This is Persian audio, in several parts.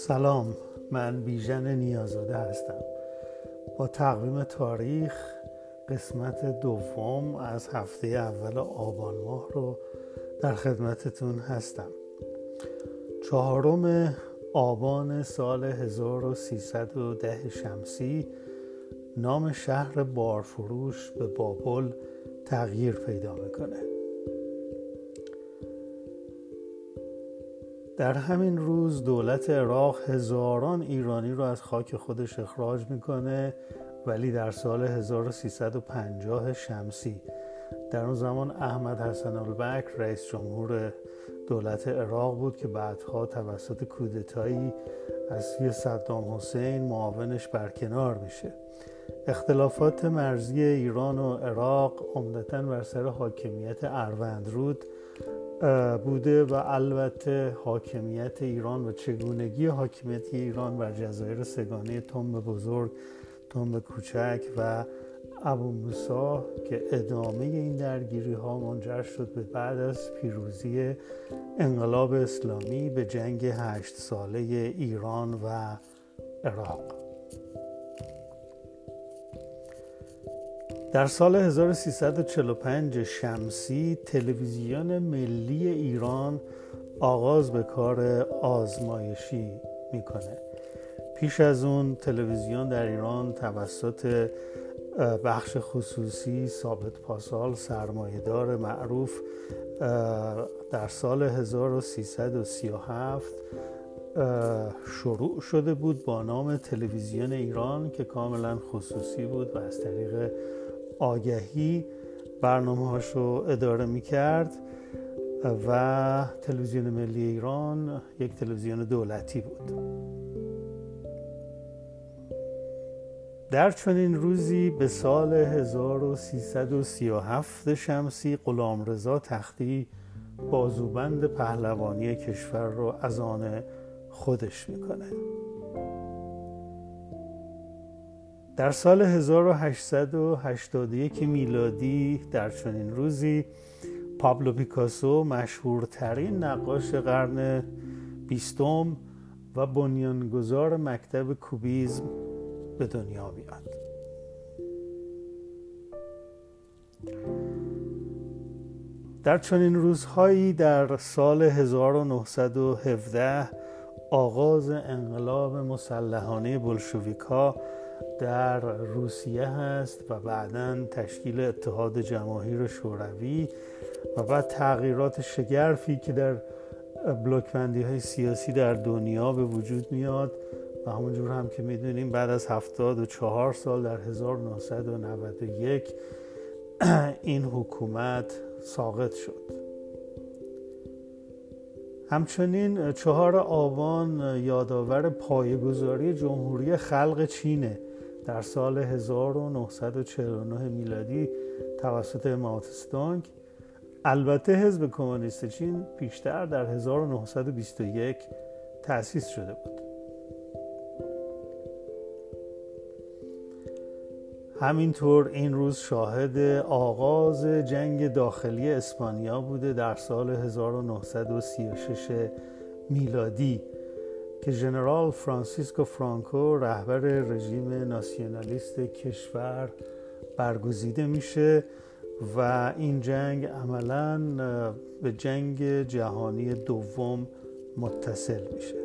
سلام، من بیژن نیازاده هستم. با تقویم تاریخ قسمت دوم از هفته اول آبان ماه رو در خدمتتون هستم. 4 آبان سال 1310 شمسی نام شهر بارفروش به بابل تغییر پیدا میکنه. در همین روز دولت عراق هزاران ایرانی رو از خاک خودش اخراج میکنه، ولی در سال 1350 شمسی. در اون زمان احمد حسن البکر رئیس جمهور دولت عراق بود که بعدها توسط کودتایی از سوی صدام حسین معاونش برکنار میشه. اختلافات مرزی ایران و عراق عمدتاً بر سر حاکمیت اروندرود بوده و البته حاکمیت ایران و چگونگی حاکمیت ایران بر جزایر سگانه تنب بزرگ، تنب کوچک و ابو موسی که ادامه این درگیری ها منجر شد به بعد از پیروزی انقلاب اسلامی به جنگ 8 ساله ایران و عراق. در سال 1345 شمسی تلویزیون ملی ایران آغاز به کار آزمایشی میکنه. پیش از اون تلویزیون در ایران توسط بخش خصوصی ثابت پاسال سرمایه‌دار معروف در سال 1337 شروع شده بود با نام تلویزیون ایران که کاملا خصوصی بود و از طریق آگهی برنامه‌هاش رو اداره می‌کرد و تلویزیون ملی ایران یک تلویزیون دولتی بود. در چنین روزی به سال 1337 شمسی غلامرضا تختی بازوبند پهلوانی کشور رو از آن خودش میکنه. در سال 1881 میلادی در چنین روزی پابلو پیکاسو مشهورترین نقاش قرن 20 و بنیانگذار مکتب کوبیسم به دنیا میاد. در چنین روزهایی در سال 1917 آغاز انقلاب مسلحانه بلشویک‌ها در روسیه هست و بعداً تشکیل اتحاد جماهیر شوروی و بعد تغییرات شگرفی که در بلوک‌بندی‌های سیاسی در دنیا به وجود میاد و همونجور هم که میدونیم بعد از 74 سال در 1991 این حکومت ساقط شد. همچنین 4 آبان یادآور پایه‌گذاری جمهوری خلق چینه. در سال 1949 میلادی توسط مائو تس‌تونگ. البته حزب کمونیست چین پیشتر در 1921 تأسیس شده بود. همینطور این روز شاهد آغاز جنگ داخلی اسپانیا بوده در سال 1936 میلادی که ژنرال فرانسیسکو فرانکو رهبر رژیم ناسیونالیست کشور برگزیده میشه و این جنگ عملاً به جنگ جهانی دوم متصل میشه.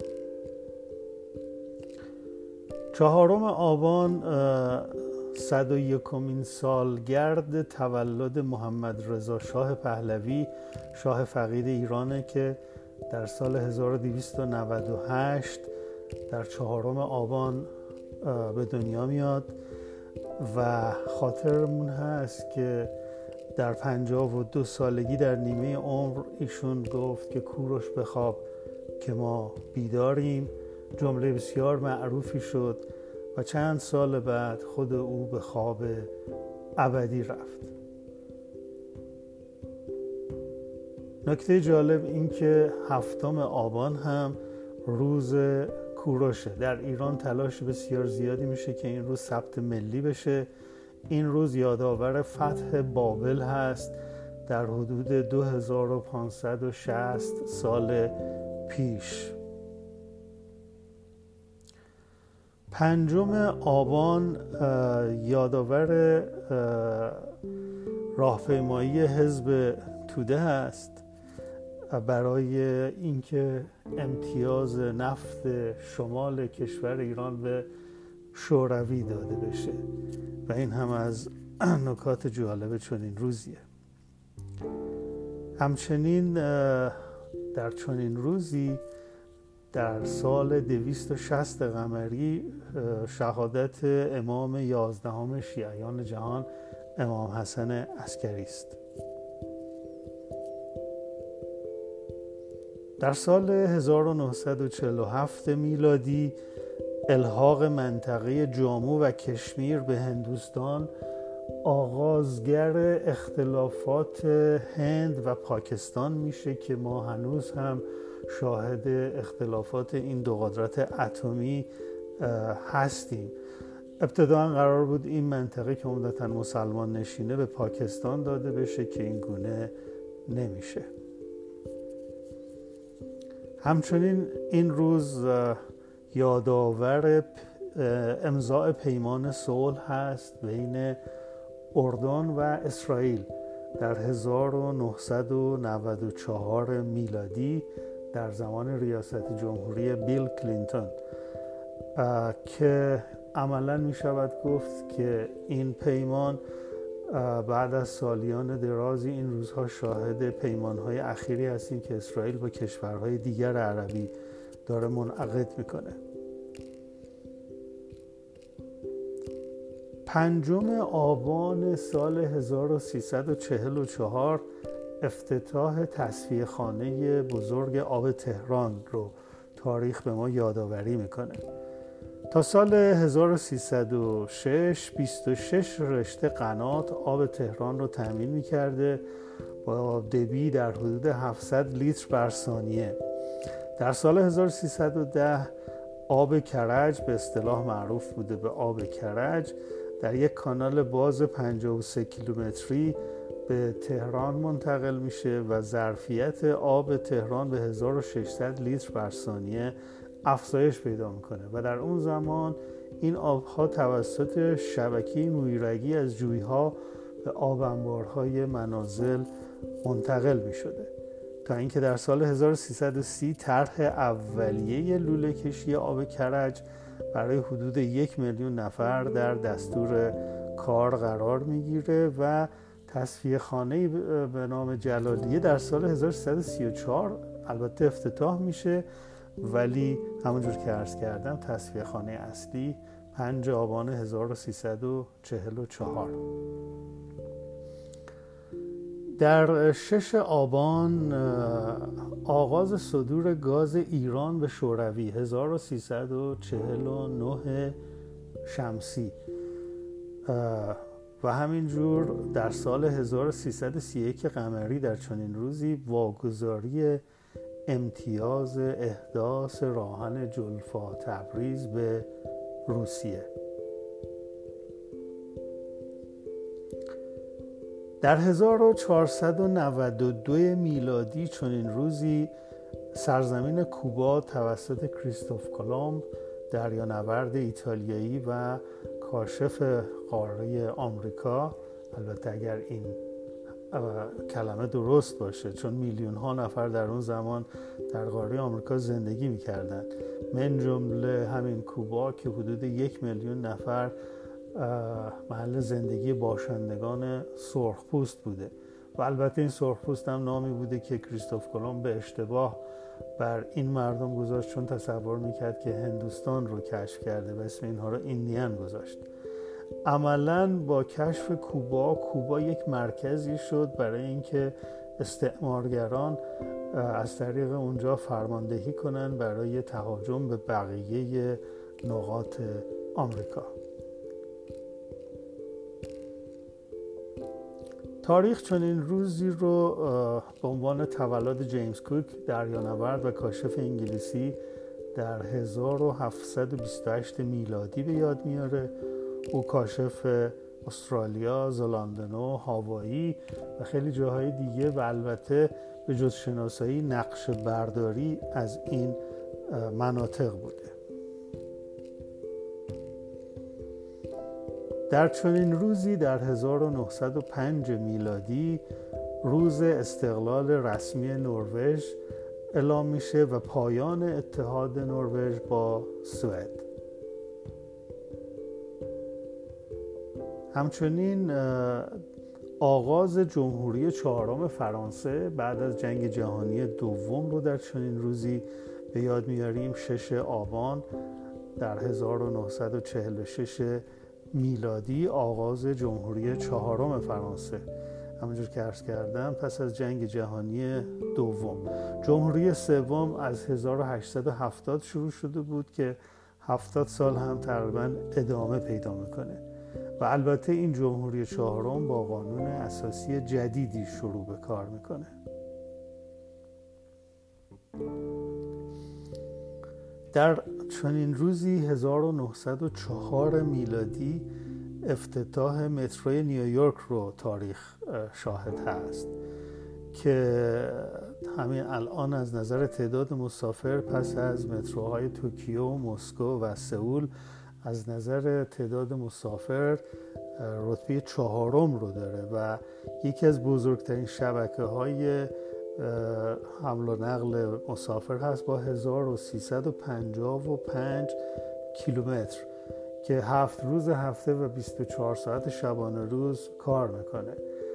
4 آبان 101مین سالگرد تولد محمد رضا شاه پهلوی شاه فقید ایرانه که در سال 1298 در 4 آبان به دنیا میاد و خاطرمون هست که در 52 سالگی در نیمه عمر ایشون گفت که کوروش بخواب که ما بیداریم. جمله بسیار معروفی شد و چند سال بعد خود او به خواب ابدی رفت. نکته جالب این که 7 آبان هم روز کوروشه. در ایران تلاش بسیار زیادی میشه که این روز ثبت ملی بشه. این روز یادآور فتح بابل هست در حدود 2560 سال پیش. 5 آبان یادآور راهپیمایی حزب توده است برای اینکه امتیاز نفت شمال کشور ایران به شوروی داده بشه و این هم از نکات جالب چنین روزیه. همچنین در چنین روزی در سال 260 قمری شهادت امام 11 شیعیان جهان امام حسن عسکری است. در سال 1947 میلادی الحاق منطقه جامو و کشمیر به هندوستان آغازگر اختلافات هند و پاکستان میشه که ما هنوز هم شاهد اختلافات این دو قدرت اتمی هستیم. ابتداً قرار بود این منطقه که عمدتاً مسلمان نشینه به پاکستان داده بشه که این گونه نمیشه. همچنین این روز یادآور امضاء پیمان صلح هست بین اردن و اسرائیل در 1994 میلادی در زمان ریاست جمهوری بیل کلینتون که عملاً می شود گفت که این پیمان بعد از سالیان درازی این روزها شاهد پیمانهای اخیری هستیم که اسرائیل با کشورهای دیگر عربی داره منعقد میکنه. 5 آبان سال 1344 افتتاح تصفیه خانه بزرگ آب تهران رو تاریخ به ما یادآوری میکنه. تا سال 1306 26 رشته قنات آب تهران رو تامین میکرده با دبی در حدود 700 لیتر بر ثانیه. در سال 1310 آب کرج به اصطلاح معروف بوده به آب کرج در یک کانال باز 53 کیلومتری به تهران منتقل میشه و ظرفیت آب تهران به 1600 لیتر بر ثانیه افزایش پیدا میکنه و در اون زمان این آبها توسط شبکه مویرگی از جویها به آب انبارهای منازل منتقل میشده تا اینکه در سال 1330 طرح اولیه لوله کشی آب کرج برای حدود 1 میلیون نفر در دستور کار قرار میگیره و تصفیه خانه به نام جلالیه در سال 1334 البته افتتاح میشه، ولی همونجور که عرض کردم تصفیه خانه اصلی 5 آبان 1344. در 6 آبان آغاز صدور گاز ایران به شوروی 1349 شمسی و همینجور در سال 1331 قمری در چنین روزی واگذاری امتیاز احداث راهن جلفا تبریز به روسیه. در 1492 میلادی چنین روزی سرزمین کوبا توسط کریستوف کلمب دریانورد ایتالیایی و کاشف قاره آمریکا، البته اگر این کلمه درست باشه چون میلیون ها نفر در اون زمان در قاره آمریکا زندگی میکردن، من جمله همین کوبا که حدود 1 میلیون نفر محل زندگی باشندگان سرخپوست بوده و البته این سرخپوست هم نامی بوده که کریستوف کلمب به اشتباه بر این مردم گذاشت چون تصور میکرد که هندوستان رو کشف کرده و اسم اینها رو ایندیان گذاشت. عملاً با کشف کوبا یک مرکزی شد برای اینکه استعمارگران از طریق اونجا فرماندهی کنن برای تهاجم به بقیه نقاط آمریکا. تاریخ چنین روزی رو به عنوان تولد جیمز کوک دریانورد و کاشف انگلیسی در 1728 میلادی به یاد میاره. او کاشف استرالیا، زلاندنو، هاوایی و خیلی جاهای دیگه و البته به جز شناسایی نقشه برداری از این مناطق بوده. در چنین روزی در 1905 میلادی روز استقلال رسمی نروژ اعلام میشه و پایان اتحاد نروژ با سوئد. همچنین آغاز جمهوری چهارم فرانسه بعد از جنگ جهانی دوم رو در چنین روزی به یاد میاریم. 6 آبان در 1946 میلادی آغاز جمهوری چهارم فرانسه. همونجور که عرض کردم پس از جنگ جهانی دوم. جمهوری سوم از 1870 شروع شده بود که 70 سال هم تقریبا ادامه پیدا میکنه و البته این جمهوری چهارم با قانون اساسی جدیدی شروع به کار میکنه. در چنین روزی 1904 میلادی افتتاح متروی نیویورک رو تاریخ شاهد هست که همین الان از نظر تعداد مسافر پس از متروهای توکیو، مسکو و سئول از نظر تعداد مسافر رتبه 4 رو داره و یکی از بزرگترین شبکه‌های حمل و نقل مسافر هست با 1355 کیلومتر که 7 روز هفته و 24 ساعت شبانه روز کار میکنه.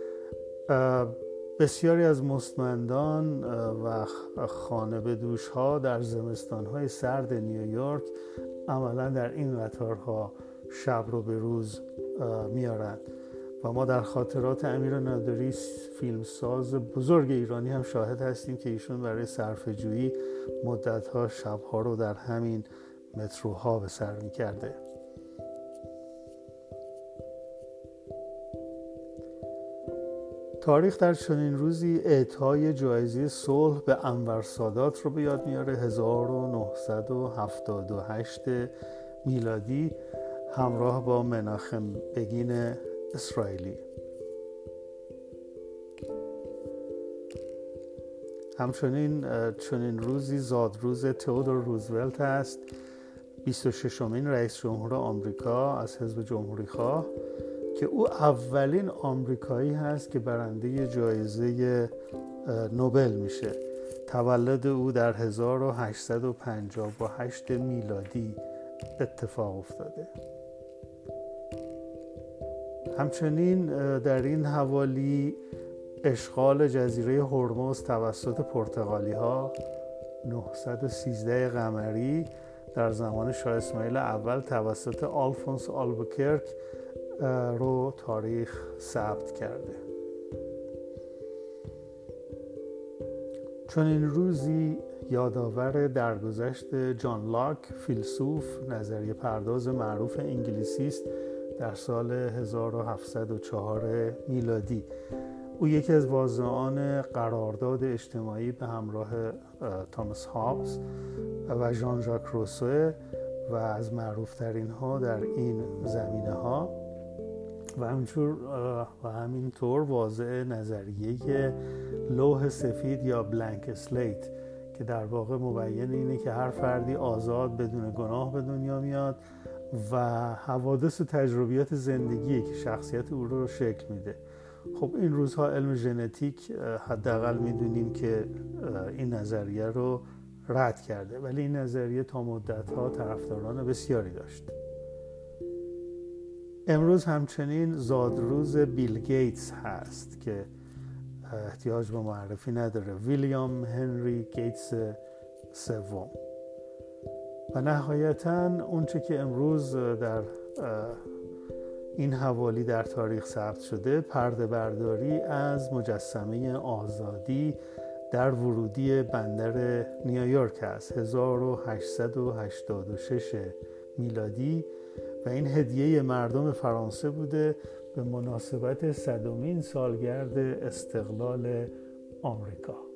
بسیاری از مستمندان و خانه به دوش ها در زمستان های سرد نیویورک عملا در این قطارها شب رو به روز میارن و ما در خاطرات امیر نادری فیلمساز بزرگ ایرانی هم شاهد هستیم که ایشون برای صرفه‌جویی مدت‌ها شب‌ها رو در همین متروها به سر می‌کرده. تاریخ در چنین روزی اعطای جایزه صلح به انور سادات رو به یاد میاره. 1978 میلادی همراه با مناخم بگین اسرائیلی. همچنین چنین روزی زادروز تئودور روزولت است، 26مین رئیس جمهور آمریکا از حزب جمهوری خواه که او اولین آمریکایی هست که برنده جایزه نوبل میشه. تولد او در 1858 میلادی اتفاق افتاده. همچنین در این حوالی اشغال جزیره هرمز توسط پرتغالی ها 913 قمری در زمان شاه اسماعیل اول توسط آلفونس آلبوکرک رو تاریخ ثبت کرده. چون این روزی یادآور درگذشت جان لاک، فیلسوف نظریه پرداز معروف انگلیسی است در سال 1704 میلادی. او یکی از واضعان قرارداد اجتماعی به همراه توماس هابز و ژان ژاک روسو و از معروفترین ها در این زمینه ها و همینطور واضع نظریه لوح سفید یا بلانک اسلیت که در واقع مبین اینه که هر فردی آزاد بدون گناه به دنیا میاد و حوادث و تجربیات زندگی که شخصیت او رو شکل میده. خب این روزها علم ژنتیک حداقل میدونیم که این نظریه رو رد کرده، ولی این نظریه تا مدت‌ها طرفداران بسیاری داشت. امروز همچنین زادروز بیل گیتس هست که احتیاج به معرفی نداره، ویلیام هنری گیتس سوم. و نهایتاً اونچه که امروز در این حوالی در تاریخ ثبت شده، پرده برداری از مجسمه آزادی در ورودی بندر نیویورک است 1886 میلادی و این هدیه مردم فرانسه بوده به مناسبت 100مین سالگرد استقلال آمریکا.